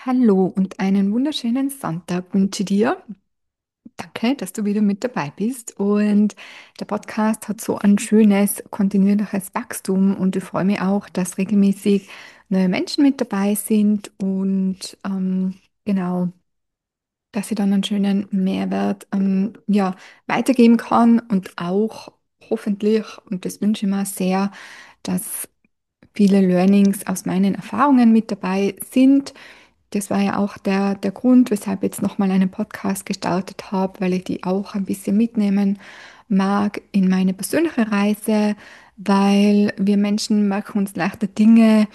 Hallo und einen wunderschönen Sonntag wünsche dir. Danke, dass du wieder mit dabei bist. Und der Podcast hat so ein schönes, kontinuierliches Wachstum und ich freue mich auch, dass regelmäßig neue Menschen mit dabei sind und genau, dass ich dann einen schönen Mehrwert ja, weitergeben kann und auch hoffentlich, und das wünsche ich mir sehr, dass viele Learnings aus meinen Erfahrungen mit dabei sind. Das war ja auch der Grund, weshalb ich jetzt nochmal einen Podcast gestartet habe, weil ich die auch ein bisschen mitnehmen mag in meine persönliche Reise, weil wir Menschen merken uns leichter Dinge,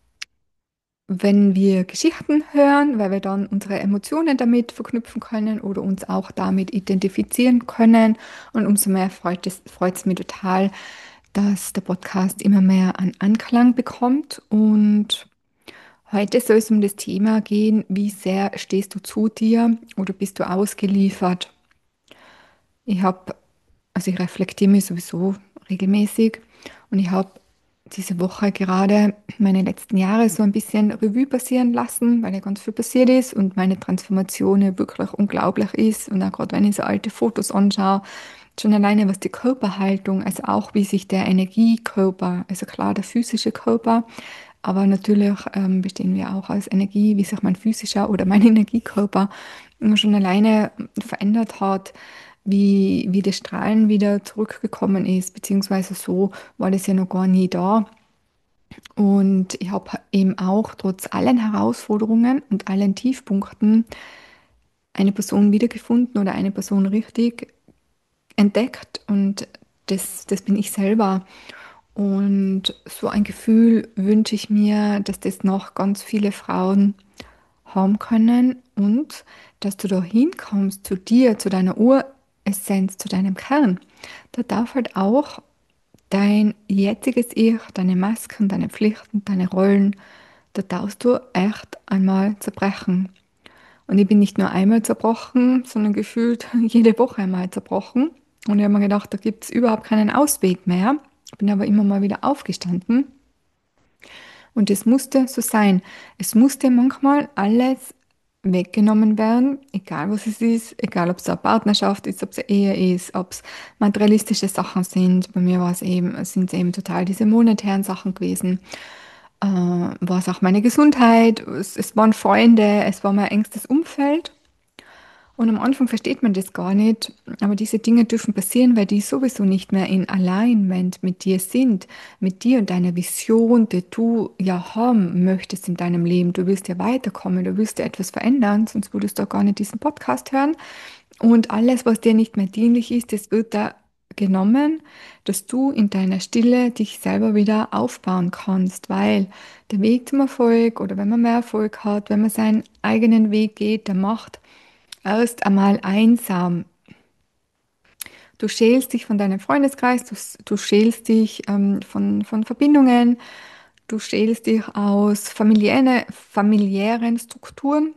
wenn wir Geschichten hören, weil wir dann unsere Emotionen damit verknüpfen können oder uns auch damit identifizieren können. Und umso mehr freut es mich total, dass der Podcast immer mehr an Anklang bekommt. Und heute soll es um das Thema gehen, wie sehr stehst du zu dir oder bist du ausgeliefert? Ich habe, also ich reflektiere mich sowieso regelmäßig und ich habe diese Woche gerade meine letzten Jahre so ein bisschen Revue passieren lassen, weil ja ganz viel passiert ist und meine Transformation ja wirklich unglaublich ist. Und auch gerade wenn ich so alte Fotos anschaue, schon alleine was die Körperhaltung, also auch wie sich der Energiekörper, also klar der physische Körper, aber natürlich bestehen wir auch aus Energie, wie sich mein physischer oder mein Energiekörper schon alleine verändert hat, wie das Strahlen wieder zurückgekommen ist, beziehungsweise so war das ja noch gar nie da. Und ich habe eben auch trotz allen Herausforderungen und allen Tiefpunkten eine Person wiedergefunden oder eine Person richtig entdeckt und das bin ich selber. Und so ein Gefühl wünsche ich mir, dass das noch ganz viele Frauen haben können und dass du da hinkommst zu dir, zu deiner Uressenz, zu deinem Kern. Da darf halt auch dein jetziges Ich, deine Masken, deine Pflichten, deine Rollen, da darfst du echt einmal zerbrechen. Und ich bin nicht nur einmal zerbrochen, sondern gefühlt jede Woche einmal zerbrochen. Und ich habe mir gedacht, da gibt es überhaupt keinen Ausweg mehr. Bin aber immer mal wieder aufgestanden. Und es musste so sein. Es musste manchmal alles weggenommen werden, egal was es ist, egal ob es eine Partnerschaft ist, ob es eine Ehe ist, ob es materialistische Sachen sind. Bei mir war es eben, sind es eben total diese monetären Sachen gewesen. War es auch meine Gesundheit, es waren Freunde, es war mein engstes Umfeld. Und am Anfang versteht man das gar nicht, aber diese Dinge dürfen passieren, weil die sowieso nicht mehr in Alignment mit dir sind, mit dir und deiner Vision, die du ja haben möchtest in deinem Leben. Du willst ja weiterkommen, du willst ja etwas verändern, sonst würdest du auch gar nicht diesen Podcast hören. Und alles, was dir nicht mehr dienlich ist, das wird da genommen, dass du in deiner Stille dich selber wieder aufbauen kannst, weil der Weg zum Erfolg oder wenn man mehr Erfolg hat, wenn man seinen eigenen Weg geht, der macht erst einmal einsam. Du schälst dich von deinem Freundeskreis, du schälst dich von Verbindungen, du schälst dich aus familiären Strukturen,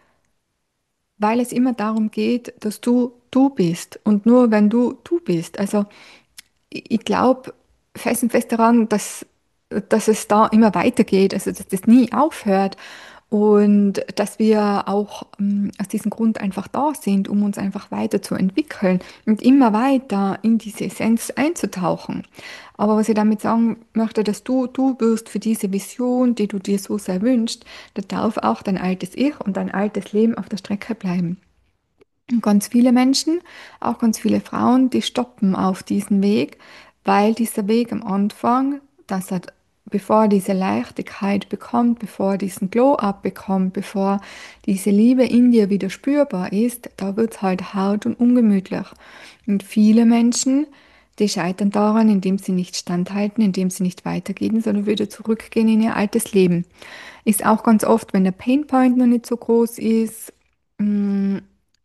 weil es immer darum geht, dass du du bist und nur wenn du du bist. Also ich glaube fest und fest daran, dass es da immer weitergeht, also dass das nie aufhört und dass wir auch aus diesem Grund einfach da sind, um uns einfach weiterzuentwickeln und immer weiter in diese Essenz einzutauchen. Aber was ich damit sagen möchte, dass du wirst für diese Vision, die du dir so sehr wünschst, da darf auch dein altes Ich und dein altes Leben auf der Strecke bleiben. Und ganz viele Menschen, auch ganz viele Frauen, die stoppen auf diesen Weg, weil dieser Weg am Anfang, dass er, bevor er diese Leichtigkeit bekommt, bevor er diesen Glow-up bekommt, bevor diese Liebe in dir wieder spürbar ist, da wird es halt hart und ungemütlich. Und viele Menschen, die scheitern daran, indem sie nicht standhalten, indem sie nicht weitergehen, sondern wieder zurückgehen in ihr altes Leben. Ist auch ganz oft, wenn der Painpoint noch nicht so groß ist, mh,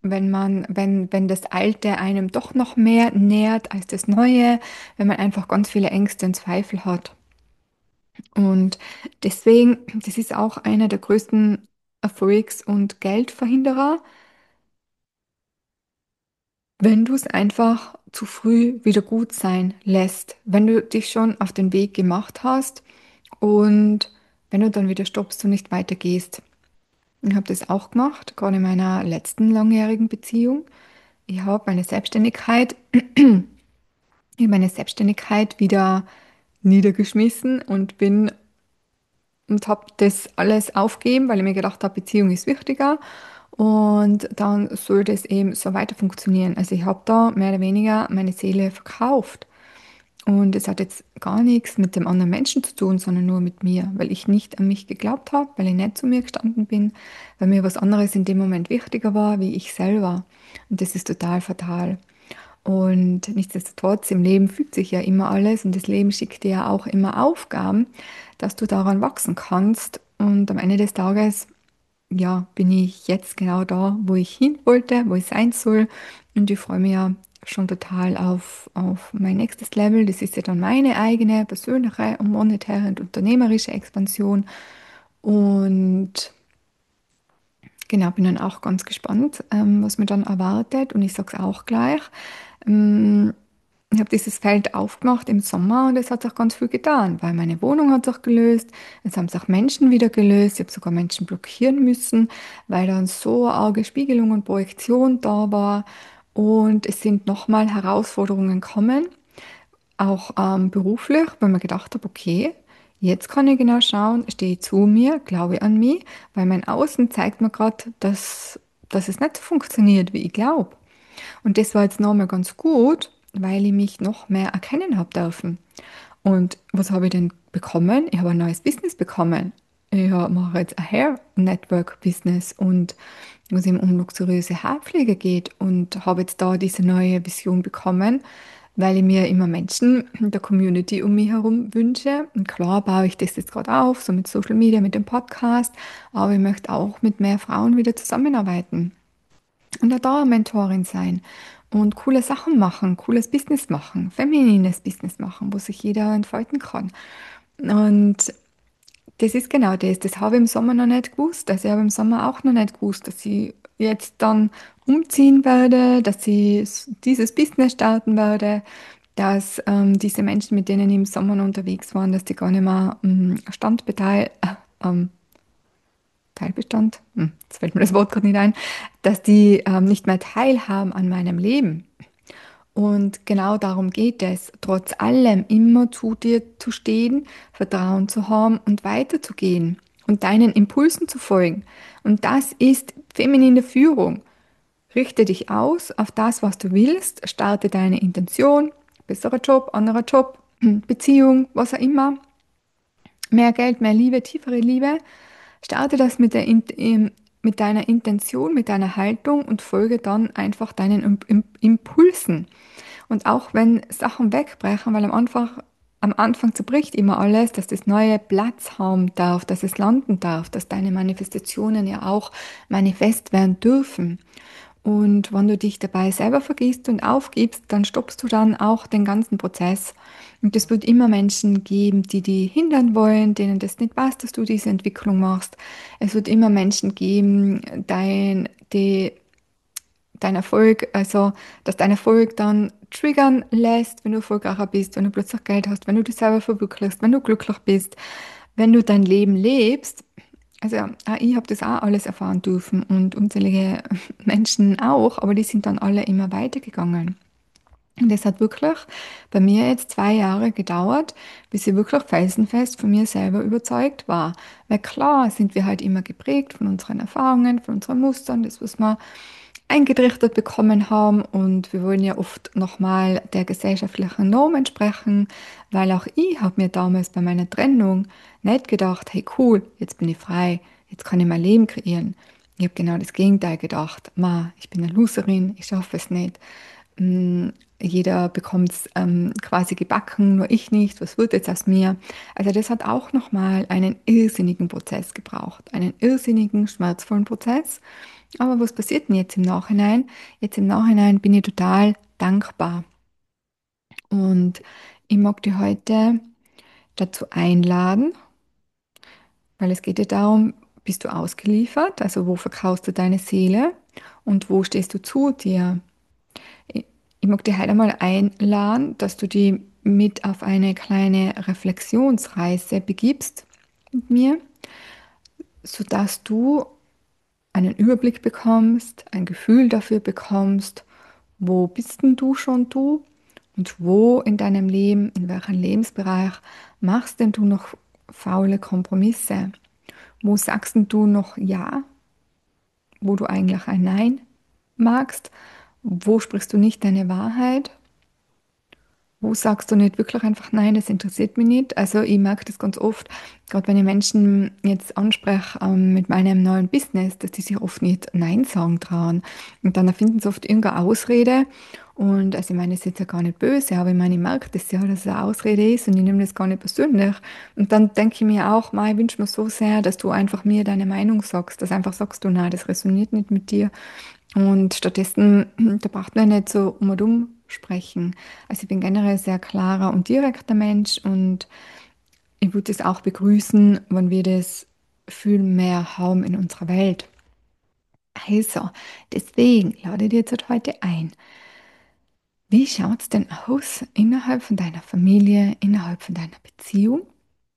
wenn das Alte einem doch noch mehr nährt als das Neue, wenn man einfach ganz viele Ängste und Zweifel hat. Und deswegen, das ist auch einer der größten Erfolgs- und Geldverhinderer, wenn du es einfach zu früh wieder gut sein lässt, wenn du dich schon auf den Weg gemacht hast und wenn du dann wieder stoppst und nicht weitergehst. Ich habe das auch gemacht, gerade in meiner letzten langjährigen Beziehung. Ich habe meine Selbstständigkeit, ich habe meine Selbstständigkeit wieder niedergeschmissen und habe das alles aufgegeben, weil ich mir gedacht habe, Beziehung ist wichtiger und dann soll das eben so weiter funktionieren. Also ich habe da mehr oder weniger meine Seele verkauft. Und es hat jetzt gar nichts mit dem anderen Menschen zu tun, sondern nur mit mir, weil ich nicht an mich geglaubt habe, weil ich nicht zu mir gestanden bin, weil mir was anderes in dem Moment wichtiger war, wie ich selber. Und das ist total fatal. Und nichtsdestotrotz, im Leben fügt sich ja immer alles und das Leben schickt dir ja auch immer Aufgaben, dass du daran wachsen kannst. Und am Ende des Tages, ja, bin ich jetzt genau da, wo ich hin wollte, wo ich sein soll. Und ich freue mich ja schon total auf mein nächstes Level. Das ist ja dann meine eigene persönliche und monetäre und unternehmerische Expansion. Und genau, bin dann auch ganz gespannt, was mir dann erwartet. Und ich sage es auch gleich. Ähm, Ich habe dieses Feld aufgemacht im Sommer und es hat sich auch ganz viel getan, weil meine Wohnung hat sich gelöst, es haben sich auch Menschen wieder gelöst, ich habe sogar Menschen blockieren müssen, weil dann so arge Spiegelung und Projektion da war und es sind nochmal Herausforderungen gekommen, auch beruflich, weil mir gedacht habe, okay, jetzt kann ich genau schauen, stehe ich zu mir, glaube ich an mich, weil mein Außen zeigt mir gerade, dass es nicht so funktioniert, wie ich glaube. Und das war jetzt nochmal ganz gut, weil ich mich noch mehr erkennen habe dürfen. Und was habe ich denn bekommen? Ich habe ein neues Business bekommen. Mache jetzt ein Hair Network Business und was eben um luxuriöse Haarpflege geht und habe jetzt da diese neue Vision bekommen, weil ich mir immer Menschen in der Community um mich herum wünsche. Und klar baue ich das jetzt gerade auf, so mit Social Media, mit dem Podcast, aber ich möchte auch mit mehr Frauen wieder zusammenarbeiten und eine Dauermentorin sein und coole Sachen machen, cooles Business machen, feminines Business machen, wo sich jeder entfalten kann. Und das ist genau das. Das habe ich im Sommer noch nicht gewusst. Also ich habe im Sommer auch noch nicht gewusst, dass ich jetzt dann umziehen werde, dass ich dieses Business starten werde, dass diese Menschen, mit denen ich im Sommer noch unterwegs waren, dass die gar nicht mehr Teilbestand, jetzt fällt mir das Wort gerade nicht ein, dass die nicht mehr teilhaben an meinem Leben. Und genau darum geht es, trotz allem immer zu dir zu stehen, Vertrauen zu haben und weiterzugehen und deinen Impulsen zu folgen. Und das ist feminine Führung. Richte dich aus auf das, was du willst, starte deine Intention, besserer Job, anderer Job, Beziehung, was auch immer, mehr Geld, mehr Liebe, tiefere Liebe. Starte das mit deiner Intention, mit deiner Haltung und folge dann einfach deinen Impulsen. Und auch wenn Sachen wegbrechen, weil am Anfang zerbricht immer alles, dass das Neue Platz haben darf, dass es landen darf, dass deine Manifestationen ja auch manifest werden dürfen. Und wenn du dich dabei selber vergisst und aufgibst, dann stoppst du dann auch den ganzen Prozess. Und es wird immer Menschen geben, die dich hindern wollen, denen das nicht passt, dass du diese Entwicklung machst. Es wird immer Menschen geben, dein Erfolg, also dass dein Erfolg dann triggern lässt, wenn du erfolgreicher bist, wenn du plötzlich Geld hast, wenn du dich selber verwirklichst, wenn du glücklich bist, wenn du dein Leben lebst. Also ich habe das auch alles erfahren dürfen und unzählige Menschen auch, aber die sind dann alle immer weitergegangen. Und es hat wirklich bei mir jetzt 2 Jahre gedauert, bis ich wirklich felsenfest von mir selber überzeugt war. Weil klar sind wir halt immer geprägt von unseren Erfahrungen, von unseren Mustern, das, was wir eingetrichtert bekommen haben. Und wir wollen ja oft nochmal der gesellschaftlichen Norm entsprechen, weil auch ich habe mir damals bei meiner Trennung nicht gedacht, hey cool, jetzt bin ich frei, jetzt kann ich mein Leben kreieren. Ich habe genau das Gegenteil gedacht. Ma, ich bin eine Loserin, ich schaffe es nicht. Mm, Jeder bekommt es quasi gebacken, nur ich nicht. Was wird jetzt aus mir? Also das hat auch nochmal einen irrsinnigen Prozess gebraucht, einen irrsinnigen, schmerzvollen Prozess. Aber was passiert denn jetzt im Nachhinein? Jetzt im Nachhinein bin ich total dankbar. Und ich mag dich heute dazu einladen, weil es geht ja darum, bist du ausgeliefert? Also wo verkaufst du deine Seele und wo stehst du zu dir? Ich, ich mag dich heute einmal einladen, dass du die mit auf eine kleine Reflexionsreise begibst mit mir, sodass du einen Überblick bekommst, ein Gefühl dafür bekommst, wo bist denn du schon du und wo in deinem Leben, in welchem Lebensbereich machst denn du noch faule Kompromisse? Wo sagst denn du noch Ja, wo du eigentlich ein Nein magst? Wo sprichst du nicht deine Wahrheit? Wo sagst du nicht wirklich einfach nein, das interessiert mich nicht? Also ich merke das ganz oft, gerade wenn ich Menschen jetzt anspreche mit meinem neuen Business, dass die sich oft nicht Nein sagen trauen. Und dann erfinden sie oft irgendeine Ausrede. Und also ich meine, das ist jetzt ja gar nicht böse, aber ich meine, ich merke das ja, dass es eine Ausrede ist und ich nehme das gar nicht persönlich. Und dann denke ich mir auch, Mei, ich wünsche mir so sehr, dass du einfach mir deine Meinung sagst, dass einfach sagst du, nein, das resoniert nicht mit dir. Und stattdessen, da braucht man nicht so um und um sprechen. Also ich bin generell ein sehr klarer und direkter Mensch und ich würde es auch begrüßen, wenn wir das viel mehr haben in unserer Welt. Also, deswegen lade ich dir jetzt heute ein. Wie schaut es denn aus innerhalb von deiner Familie, innerhalb von deiner Beziehung?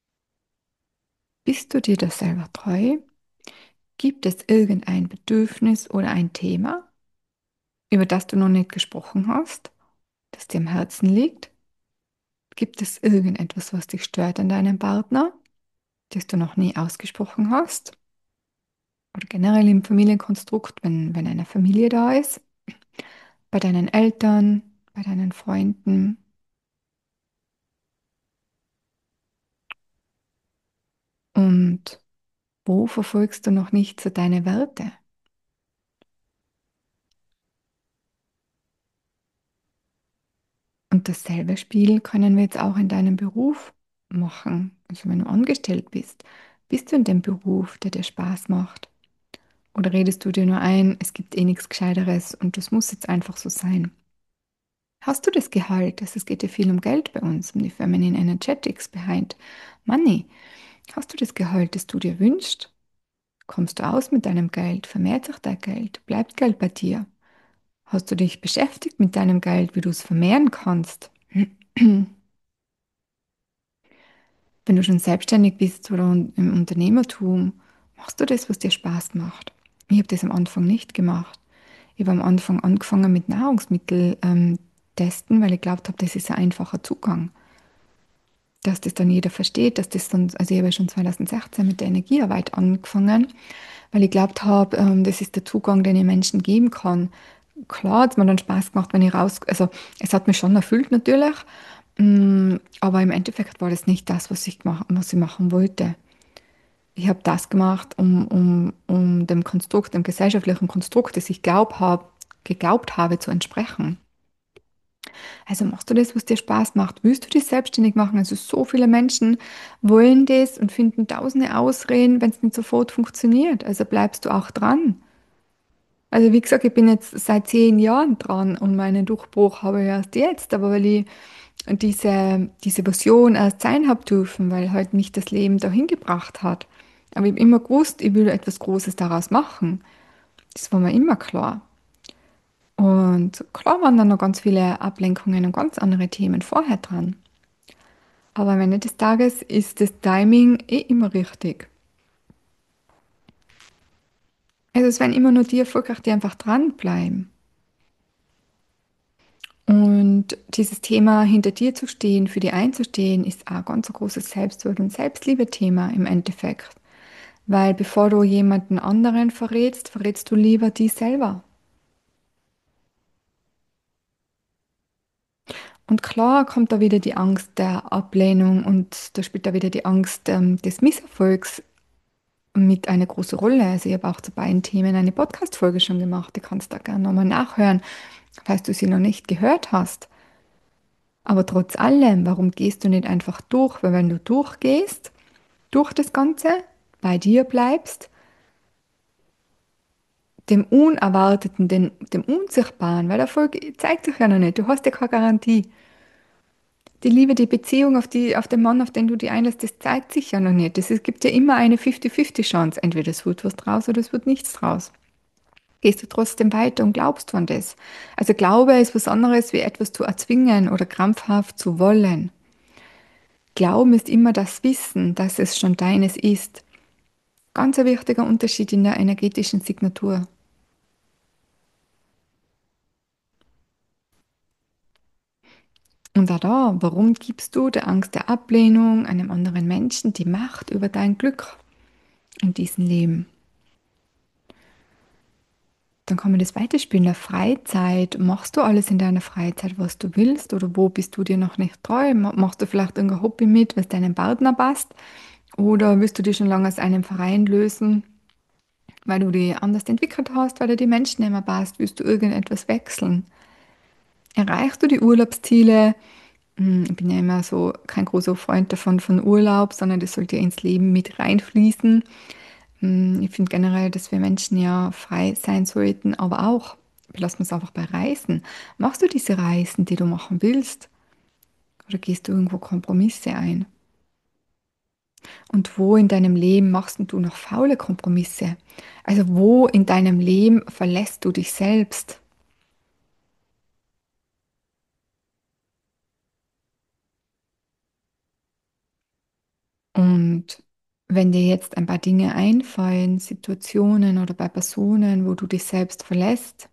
Bist du dir da selber treu? Gibt es irgendein Bedürfnis oder ein Thema, über das du noch nicht gesprochen hast, das dir am Herzen liegt? Gibt es irgendetwas, was dich stört an deinem Partner, das du noch nie ausgesprochen hast? Oder generell im Familienkonstrukt, wenn eine Familie da ist, bei deinen Eltern, bei deinen Freunden? Und wo verfolgst du noch nicht so deine Werte? Und dasselbe Spiel können wir jetzt auch in deinem Beruf machen. Also wenn du angestellt bist, bist du in dem Beruf, der dir Spaß macht? Oder redest du dir nur ein, es gibt eh nichts Gescheiteres und das muss jetzt einfach so sein? Hast du das Gehalt? Also es geht ja viel um Geld bei uns, um die Feminine Energetics behind Money. Hast du das Gehalt, das du dir wünschst? Kommst du aus mit deinem Geld? Vermehrt sich dein Geld? Bleibt Geld bei dir? Hast du dich beschäftigt mit deinem Geld, wie du es vermehren kannst? Wenn du schon selbstständig bist oder im Unternehmertum, machst du das, was dir Spaß macht? Ich habe das am Anfang nicht gemacht. Ich habe am Anfang angefangen mit Nahrungsmittel testen, weil ich glaubt habe, das ist ein einfacher Zugang. Dass das dann jeder versteht, dass das dann, also ich habe ja schon 2016 mit der Energiearbeit angefangen, weil ich glaubt habe, das ist der Zugang, den ich Menschen geben kann. Klar hat es mir dann Spaß gemacht, wenn ich raus, also es hat mich schon erfüllt natürlich, aber im Endeffekt war das nicht das, was ich machen wollte. Ich habe das gemacht, um dem Konstrukt, dem gesellschaftlichen Konstrukt, das ich geglaubt habe, zu entsprechen. Also machst du das, was dir Spaß macht? Willst du dich selbstständig machen? Also so viele Menschen wollen das und finden tausende Ausreden, wenn es nicht sofort funktioniert. Also bleibst du auch dran. Also wie gesagt, ich bin jetzt seit 10 Jahren dran und meinen Durchbruch habe ich erst jetzt, aber weil ich diese Version erst sein habe dürfen, weil halt mich das Leben dahin gebracht hat. Aber ich habe immer gewusst, ich will etwas Großes daraus machen. Das war mir immer klar. Und klar waren dann noch ganz viele Ablenkungen und ganz andere Themen vorher dran. Aber am Ende des Tages ist das Timing eh immer richtig. Also es werden immer nur die erfolgreich, die einfach dranbleiben. Und dieses Thema, hinter dir zu stehen, für dir einzustehen, ist auch ganz ein großes Selbstwert- und Selbstliebe-Thema im Endeffekt. Weil bevor du jemanden anderen verrätst, verrätst du lieber dich selber. Und klar kommt da wieder die Angst der Ablehnung und da spielt da wieder die Angst des Misserfolgs mit eine große Rolle. Also ich habe auch zu beiden Themen eine Podcast-Folge schon gemacht. Die kannst du da gerne nochmal nachhören, falls du sie noch nicht gehört hast. Aber trotz allem, warum gehst du nicht einfach durch? Weil wenn du durchgehst, durch das Ganze, bei dir bleibst, dem Unerwarteten, dem Unsichtbaren, weil Erfolg zeigt sich ja noch nicht, du hast ja keine Garantie. Die Liebe, die Beziehung auf den Mann, auf den du dich einlässt, das zeigt sich ja noch nicht. Es gibt ja immer eine 50-50 Chance. Entweder es wird was draus oder es wird nichts draus. Gehst du trotzdem weiter und glaubst an das? Also Glaube ist was anderes, wie etwas zu erzwingen oder krampfhaft zu wollen. Glauben ist immer das Wissen, dass es schon deines ist. Ganz ein wichtiger Unterschied in der energetischen Signatur. Und auch da, warum gibst du der Angst der Ablehnung einem anderen Menschen die Macht über dein Glück in diesem Leben? Dann kann man das weiterspielen. In der Freizeit, machst du alles in deiner Freizeit, was du willst? Oder wo bist du dir noch nicht treu? Machst du vielleicht irgendein Hobby mit, was deinem Partner passt? Oder willst du dich schon lange aus einem Verein lösen, weil du dich anders entwickelt hast, weil dir die Menschen nicht mehr passt? Willst du irgendetwas wechseln? Erreichst du die Urlaubsziele? Ich bin ja immer so kein großer Freund davon von Urlaub, sondern das sollte ja ins Leben mit reinfließen. Ich finde generell, dass wir Menschen ja frei sein sollten, aber auch, lassen wir es einfach bei Reisen. Machst du diese Reisen, die du machen willst? Oder gehst du irgendwo Kompromisse ein? Und wo in deinem Leben machst denn du noch faule Kompromisse? Also wo in deinem Leben verlässt du dich selbst? Und wenn dir jetzt ein paar Dinge einfallen, Situationen oder bei Personen, wo du dich selbst verlässt,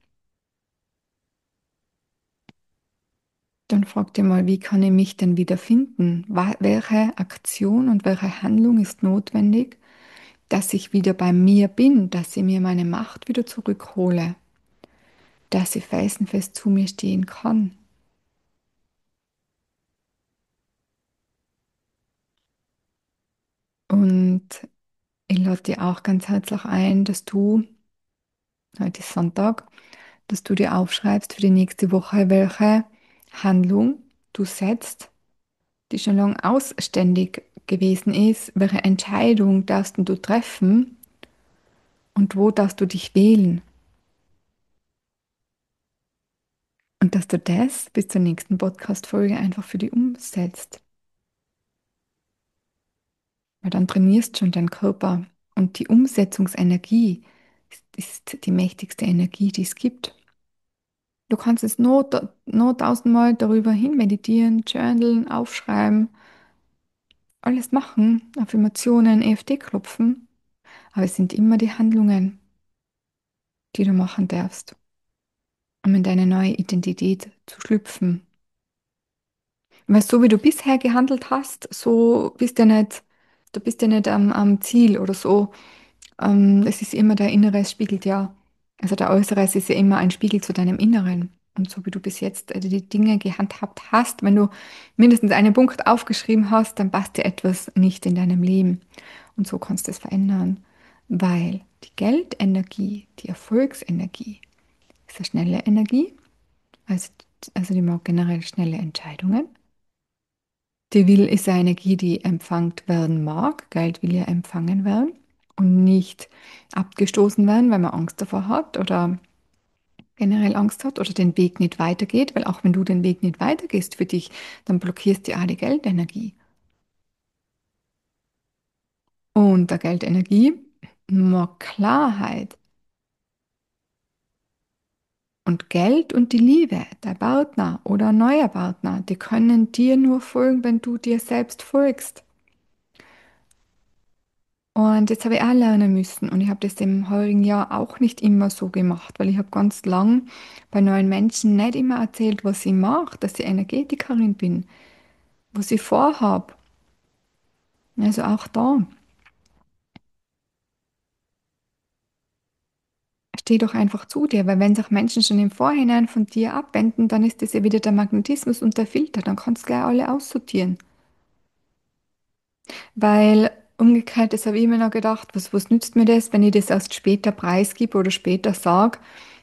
dann frag dir mal, wie kann ich mich denn wiederfinden? Welche Aktion und welche Handlung ist notwendig, dass ich wieder bei mir bin, dass ich mir meine Macht wieder zurückhole, dass ich felsenfest zu mir stehen kann. Und ich lade dir auch ganz herzlich ein, dass du, heute ist Sonntag, dass du dir aufschreibst für die nächste Woche, welche Handlung du setzt, die schon lange ausständig gewesen ist, welche Entscheidung darfst du treffen und wo darfst du dich wählen. Und dass du das bis zur nächsten Podcast-Folge einfach für dich umsetzt. Weil dann trainierst schon deinen Körper. Und die Umsetzungsenergie ist die mächtigste Energie, die es gibt. Du kannst es nur tausendmal darüber hin meditieren, journalen, aufschreiben, alles machen, Affirmationen, EFT klopfen. Aber es sind immer die Handlungen, die du machen darfst, um in deine neue Identität zu schlüpfen. Weil so wie du bisher gehandelt hast, so bist du bist ja nicht am Ziel oder so. Es ist immer der Innere, es spiegelt ja, also der Äußere, es ist ja immer ein Spiegel zu deinem Inneren. Und so wie du bis jetzt die Dinge gehandhabt hast, wenn du mindestens einen Punkt aufgeschrieben hast, dann passt dir etwas nicht in deinem Leben. Und so kannst du es verändern, weil die Geldenergie, die Erfolgsenergie, ist eine schnelle Energie, also, also die mag generell schnelle Entscheidungen. Die Will ist eine Energie, die empfangen werden mag. Geld will ja empfangen werden und nicht abgestoßen werden, weil man Angst davor hat oder generell Angst hat oder den Weg nicht weitergeht, weil auch wenn du den Weg nicht weitergehst für dich, dann blockierst du ja die Geldenergie. Und der Geldenergie mag Klarheit und Geld und die Liebe, der Partner oder ein neuer Partner, die können dir nur folgen, wenn du dir selbst folgst. Und jetzt habe ich auch lernen müssen und ich habe das im heurigen Jahr auch nicht immer so gemacht, weil ich habe ganz lang bei neuen Menschen nicht immer erzählt, was ich mache, dass ich Energetikerin bin, was ich vorhabe. Also auch da, steh doch einfach zu dir, weil wenn sich Menschen schon im Vorhinein von dir abwenden, dann ist das ja wieder der Magnetismus und der Filter, dann kannst du gleich alle aussortieren. Weil umgekehrt, das habe ich mir noch gedacht, was nützt mir das, wenn ich das erst später preisgebe oder später sage,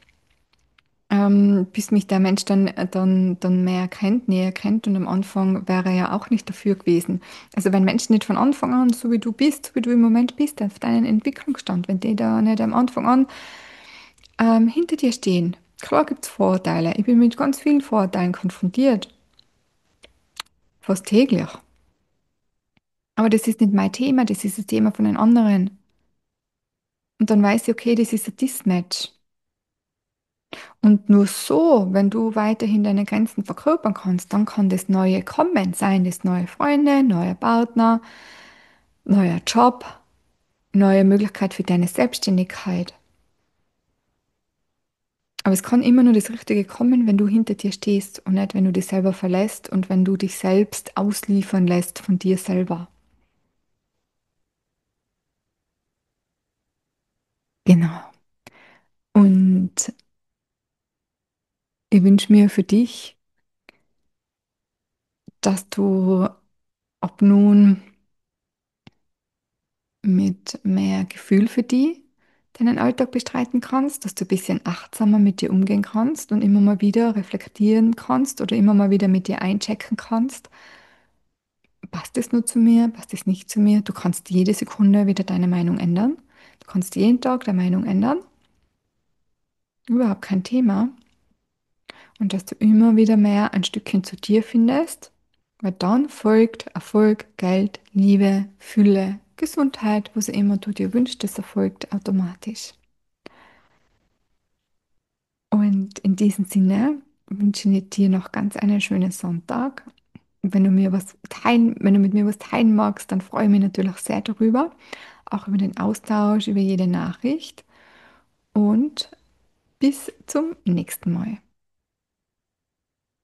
bis mich der Mensch dann mehr kennt, näher kennt und am Anfang wäre er ja auch nicht dafür gewesen. Also wenn Menschen nicht von Anfang an, so wie du bist, so wie du im Moment bist, auf deinen Entwicklungsstand, wenn die da nicht am Anfang an hinter dir stehen. Klar gibt es Vorurteile. Ich bin mit ganz vielen Vorurteilen konfrontiert, fast täglich. Aber das ist nicht mein Thema, das ist das Thema von den anderen. Und dann weiß ich, okay, das ist ein Dismatch. Und nur so, wenn du weiterhin deine Grenzen verkörpern kannst, dann kann das Neue kommen, seien das neue Freunde, neue Partner, neuer Job. neue Möglichkeit für deine Selbstständigkeit. Aber es kann immer nur das Richtige kommen, wenn du hinter dir stehst und nicht, wenn du dich selber verlässt und wenn du dich selbst ausliefern lässt von dir selber. Genau. Und ich wünsche mir für dich, dass du ab nun mit mehr Gefühl für die deinen Alltag bestreiten kannst, dass du ein bisschen achtsamer mit dir umgehen kannst und immer mal wieder reflektieren kannst oder immer mal wieder mit dir einchecken kannst. Passt es nur zu mir? Passt es nicht zu mir? Du kannst jede Sekunde wieder deine Meinung ändern. Du kannst jeden Tag deine Meinung ändern. Überhaupt kein Thema. Und dass du immer wieder mehr ein Stückchen zu dir findest, weil dann folgt Erfolg, Geld, Liebe, Fülle, Gesundheit, was immer du dir wünschst, das erfolgt automatisch. Und in diesem Sinne wünsche ich dir noch ganz einen schönen Sonntag. Wenn du mit mir was teilen magst, dann freue ich mich natürlich sehr darüber, auch über den Austausch, über jede Nachricht. Und bis zum nächsten Mal.